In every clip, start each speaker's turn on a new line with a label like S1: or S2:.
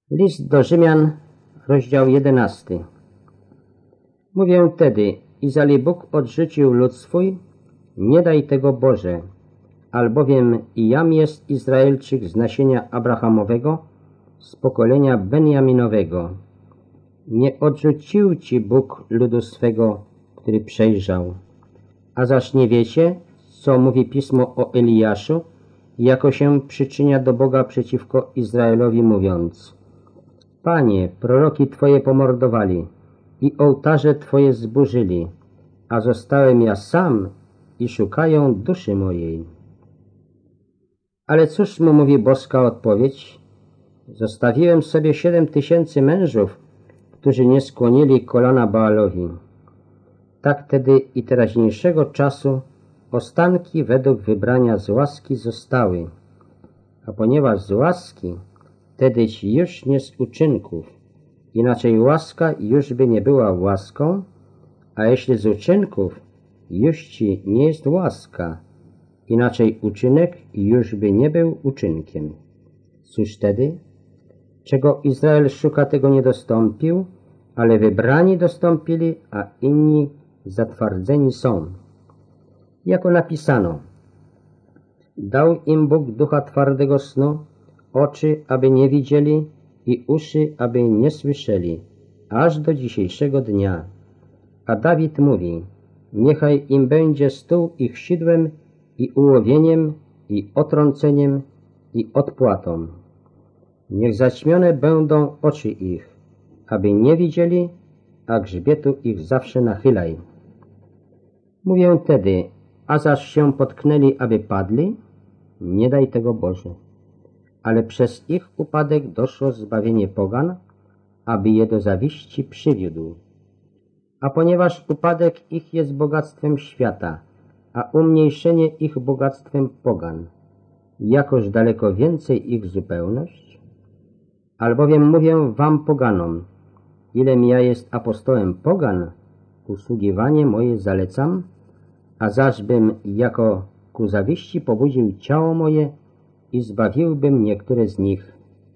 S1: List do Rzymian, rozdział 11. Mówię tedy, izali Bóg odrzucił lud swój, nie daj tego Boże, albowiem i jam jest Izraelczyk z nasienia Abrahamowego, z pokolenia Benjaminowego. Nie odrzucił ci Bóg ludu swego, który przejrzał. A zaś nie wiecie, co mówi Pismo o Eliaszu, jako się przyczynia do Boga przeciwko Izraelowi, mówiąc: Panie, proroki Twoje pomordowali i ołtarze Twoje zburzyli, a zostałem ja sam i szukają duszy mojej. Ale cóż mu mówi boska odpowiedź? Zostawiłem sobie 7000 mężów, którzy nie skłonili kolana Baalowi. Tak tedy i teraźniejszego czasu ostanki według wybrania z łaski zostały. A ponieważ z łaski, tedyś już nie z uczynków, inaczej łaska już by nie była łaską, a jeśli z uczynków, już ci nie jest łaska, inaczej uczynek już by nie był uczynkiem. Cóż tedy? Czego Izrael szuka, tego nie dostąpił, ale wybrani dostąpili, a inni zatwardzeni są. Jako napisano: dał im Bóg ducha twardego snu, oczy, aby nie widzieli i uszy, aby nie słyszeli, aż do dzisiejszego dnia. A Dawid mówi: niechaj im będzie stół ich sidłem i ułowieniem i otrąceniem i odpłatą. Niech zaćmione będą oczy ich, aby nie widzieli, a grzbietu ich zawsze nachylaj. Mówię tedy, a zaś się potknęli, aby padli? Nie daj tego Boże. Ale przez ich upadek doszło zbawienie pogan, aby je do zawiści przywiódł. A ponieważ upadek ich jest bogactwem świata, a umniejszenie ich bogactwem pogan, jakoż daleko więcej ich zupełność? Albowiem mówię wam poganom, ilem ja jest apostołem pogan, usługiwanie moje zalecam, a zażbym jako ku zawiści pobudził ciało moje i zbawiłbym niektóre z nich.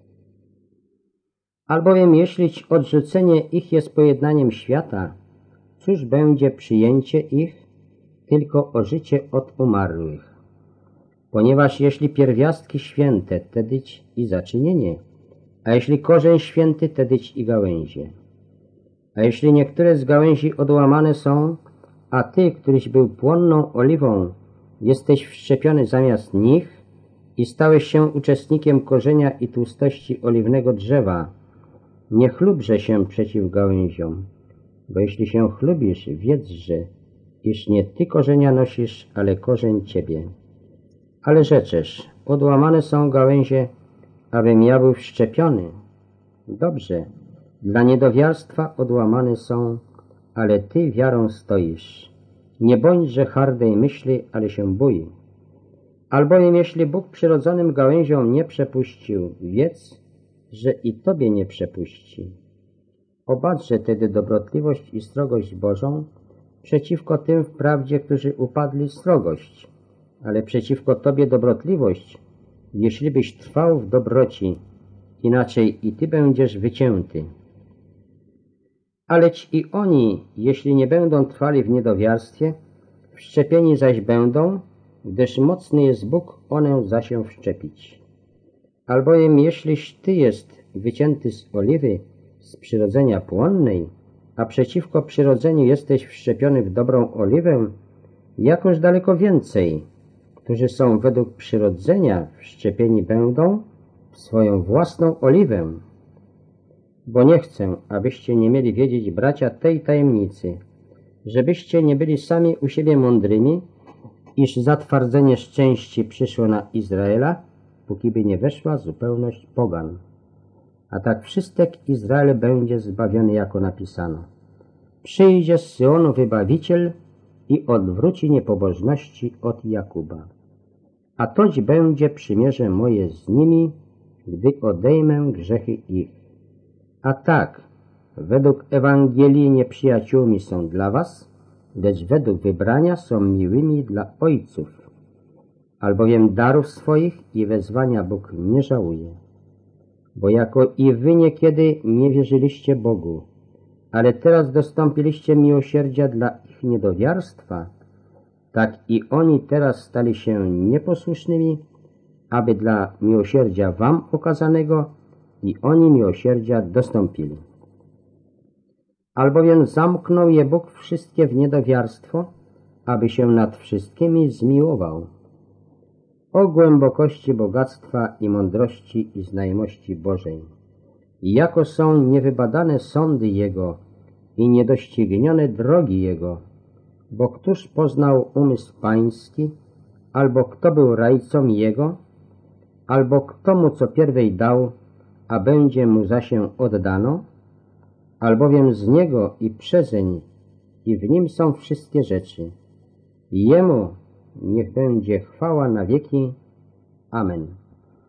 S1: Albowiem jeśli odrzucenie ich jest pojednaniem świata, cóż będzie przyjęcie ich, tylko o życie od umarłych. Ponieważ jeśli pierwiastki święte, tedyć i zaczynienie, a jeśli korzeń święty, tedyć i gałęzie. A jeśli niektóre z gałęzi odłamane są, a ty, któryś był płonną oliwą, jesteś wszczepiony zamiast nich i stałeś się uczestnikiem korzenia i tłustości oliwnego drzewa, nie chlubże się przeciw gałęziom, bo jeśli się chlubisz, wiedzże, iż nie ty korzenia nosisz, ale korzeń ciebie. Ale rzeczesz, odłamane są gałęzie, abym ja był wszczepiony. Dobrze, dla niedowiarstwa odłamane są, ale ty wiarą stoisz. Nie bądźże hardej myśli, ale się bój. Albowiem jeśli Bóg przyrodzonym gałęziom nie przepuścił, wiedz, że i tobie nie przepuści. Obadrze tedy dobrotliwość i srogość Bożą, przeciwko tym wprawdzie, którzy upadli, srogość, ale przeciwko tobie dobrotliwość, jeśli byś trwał w dobroci, inaczej i ty będziesz wycięty. Aleć i oni, jeśli nie będą trwali w niedowiarstwie, wszczepieni zaś będą, gdyż mocny jest Bóg one za się wszczepić. Albowiem jeśliś ty jest wycięty z oliwy, z przyrodzenia płonnej, a przeciwko przyrodzeniu jesteś wszczepiony w dobrą oliwę, jakoż daleko więcej, którzy są według przyrodzenia wszczepieni będą w swoją własną oliwę. Bo nie chcę, abyście nie mieli wiedzieć, bracia, tej tajemnicy, żebyście nie byli sami u siebie mądrymi, iż zatwardzenie szczęści przyszło na Izraela, póki by nie weszła zupełność pogan. A tak wszystek Izrael będzie zbawiony, jako napisano. Przyjdzie z Syonu Wybawiciel i odwróci niepobożności od Jakuba. A toć będzie przymierze moje z nimi, gdy odejmę grzechy ich. A tak, według Ewangelii nieprzyjaciółmi są dla was, lecz według wybrania są miłymi dla ojców. Albowiem darów swoich i wezwania Bóg nie żałuje. Bo jako i wy niekiedy nie wierzyliście Bogu, ale teraz dostąpiliście miłosierdzia dla ich niedowiarstwa, tak i oni teraz stali się nieposłusznymi, aby dla miłosierdzia wam okazanego i oni miłosierdzia dostąpili. Albowiem zamknął je Bóg wszystkie w niedowiarstwo, aby się nad wszystkimi zmiłował. O głębokości bogactwa i mądrości i znajomości Bożej, jako są niewybadane sądy Jego i niedoścignione drogi Jego, bo któż poznał umysł pański, albo kto był rajcą Jego, albo kto mu co pierwej dał, a będzie mu za się oddano, albowiem z Niego i przezeń i w Nim są wszystkie rzeczy. Jemu niech będzie chwała na wieki. Amen.